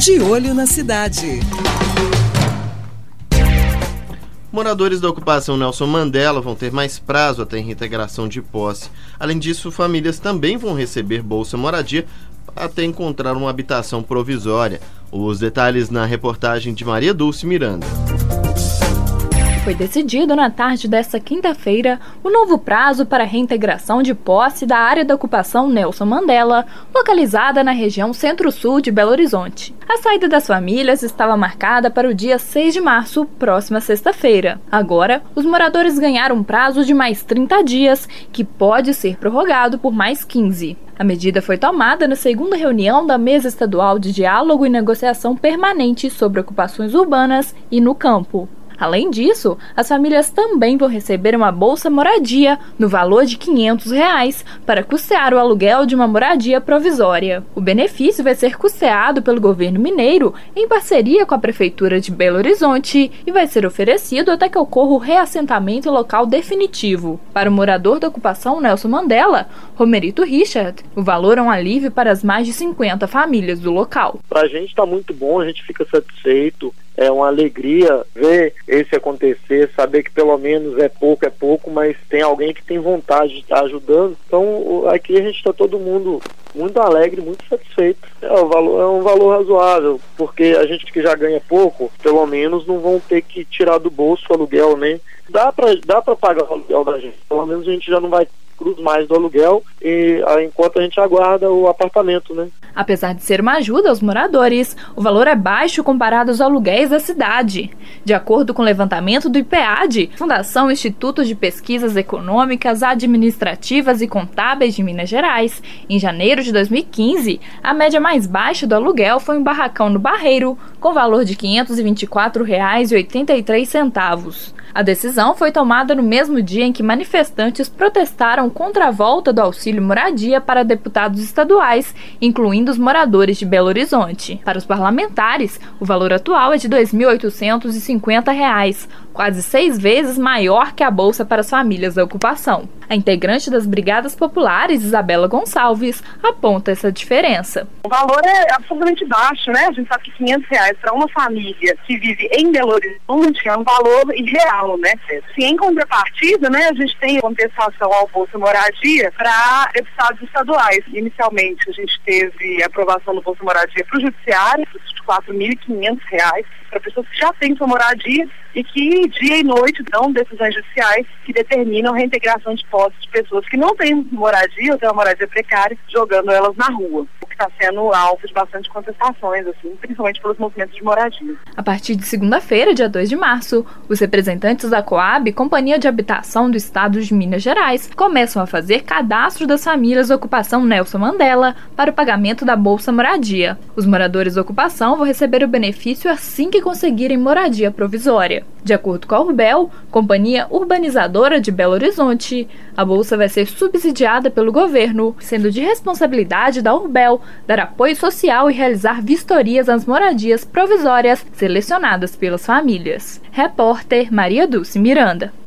De Olho na Cidade. Moradores da ocupação Nelson Mandela vão ter mais prazo até reintegração de posse. Além disso, famílias também vão receber Bolsa Moradia até encontrar uma habitação provisória. Os detalhes na reportagem de Maria Dulce Miranda. Foi decidido na tarde desta quinta-feira o novo prazo para a reintegração de posse da área da ocupação Nelson Mandela, localizada na região centro-sul de Belo Horizonte. A saída das famílias estava marcada para o dia 6 de março, próxima sexta-feira. Agora, os moradores ganharam um prazo de mais 30 dias, que pode ser prorrogado por mais 15. A medida foi tomada na segunda reunião da Mesa Estadual de Diálogo e Negociação Permanente sobre Ocupações Urbanas e no Campo. Além disso, as famílias também vão receber uma Bolsa Moradia no valor de R$ 500 para custear o aluguel de uma moradia provisória. O benefício vai ser custeado pelo governo mineiro em parceria com a Prefeitura de Belo Horizonte e vai ser oferecido até que ocorra o reassentamento local definitivo. Para o morador da ocupação Nelson Mandela, Romerito Richard, o valor é um alívio para as mais de 50 famílias do local. Para a gente está muito bom, a gente fica satisfeito. É uma alegria ver esse acontecer, saber que pelo menos é pouco, mas tem alguém que tem vontade de estar ajudando. Então aqui a gente está todo mundo muito alegre, muito satisfeito. É um valor razoável, porque a gente que já ganha pouco, pelo menos não vão ter que tirar do bolso o aluguel, né? Dá para pagar o aluguel da gente, pelo menos a gente já não vai cruz mais do aluguel enquanto a gente aguarda o apartamento, né? Apesar de ser uma ajuda aos moradores, o valor é baixo comparado aos aluguéis da cidade. De acordo com o levantamento do IPEAD, Fundação Instituto de Pesquisas Econômicas, Administrativas e Contábeis de Minas Gerais, em janeiro de 2015, a média mais baixa do aluguel foi um barracão no Barreiro, com valor de R$ 524,83. A decisão foi tomada no mesmo dia em que manifestantes protestaram contra a volta do auxílio moradia para deputados estaduais, incluindo os moradores de Belo Horizonte. Para os parlamentares, o valor atual é de R$ 2.850, quase 6 vezes maior que a bolsa para as famílias da ocupação. A integrante das Brigadas Populares, Isabela Gonçalves, aponta essa diferença. O valor é absolutamente baixo, né? A gente sabe que R$ 500 para uma família que vive em Belo Horizonte é um valor irreal, né? Se em contrapartida, né, a gente tem compensação ao Bolsa Moradia para deputados estaduais. Inicialmente a gente teve a aprovação do Bolsa Moradia para o judiciário, de R$ 4.500, para pessoas que já têm sua moradia e que dia e noite dão decisões judiciais que determinam a reintegração de posse de pessoas que não têm moradia ou têm uma moradia precária, jogando elas na rua, o que está sendo alvo de bastante contestações, assim, principalmente pelos movimentos de moradia. A partir de segunda-feira, dia 2 de março, os representantes da Coab, Companhia de Habitação do Estado de Minas Gerais, começam a fazer cadastro das famílias da ocupação Nelson Mandela para o pagamento da Bolsa Moradia. Os moradores da ocupação vão receber o benefício assim que conseguirem moradia provisória. De acordo com a Urbel, Companhia Urbanizadora de Belo Horizonte, a bolsa vai ser subsidiada pelo governo, sendo de responsabilidade da Urbel dar apoio social e realizar vistorias às moradias provisórias selecionadas pelas famílias. Repórter Maria Dulce Miranda.